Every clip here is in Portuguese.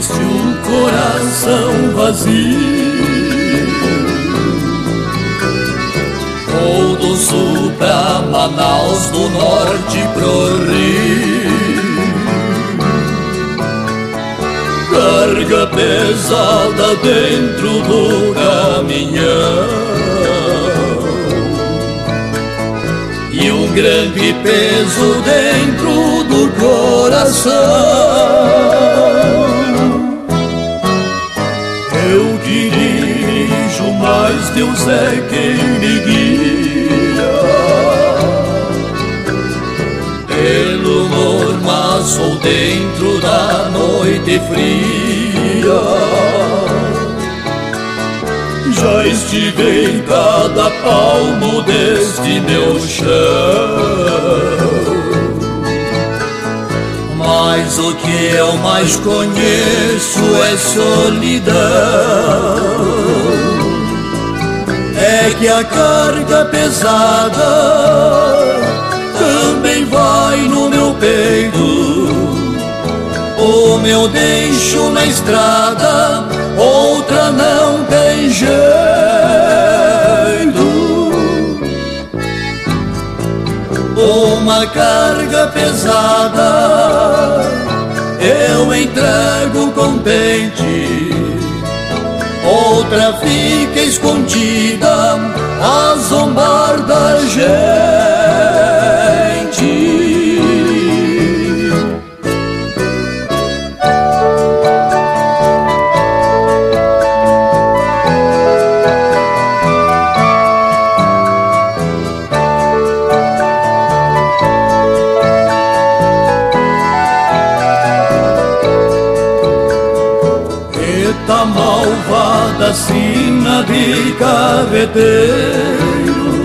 este um coração vazio. Vou do sul pra Manaus, do norte pro Rio. Carga pesada dentro do caminhão e um grande peso dentro do coração. Eu dirijo, mas Deus é quem me guia. Pelo mormaço dentro da noite fria, já estive em cada palmo deste meu chão. Mas o que eu mais conheço é solidão. É que a carga pesada também vai no meu peito. O meu deixo na estrada, outra não tem jeito. Uma carga pesada eu entrego contente, outra fica escondida a zombar da gente. Eita malvada sina de carreteiro,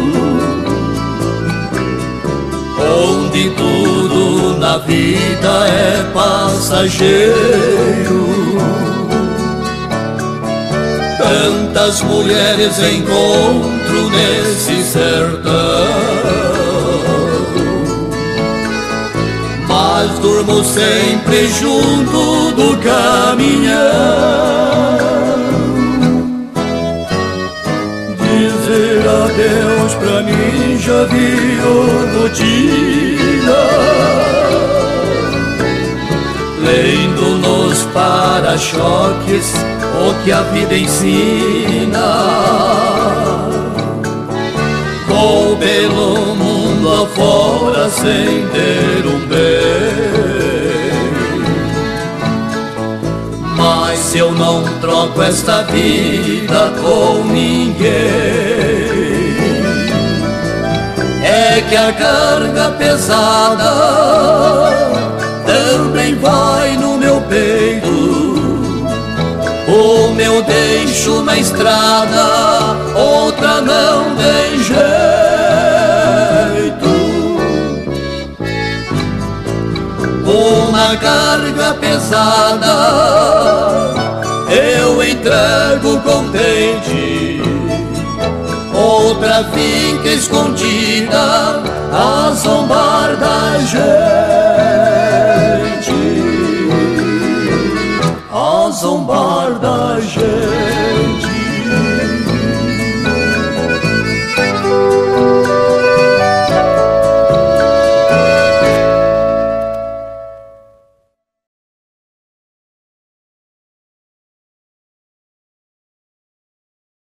onde tudo na vida é passageiro. Tantas mulheres encontro nesse sertão, mas durmo sempre junto do caminhão. Dizer adeus pra mim já virou rotina, lendo nos para-choques o que a vida ensina. Vou pelo mundo afora sem ter um bem, mas se eu não troco esta vida com ninguém, é que a carga pesada também vai no meu peito. O meu deixo na estrada, outra não tem jeito. Uma carga pesada eu entrego contente, outra fica escondida a zombar da gente. A zombar da gente.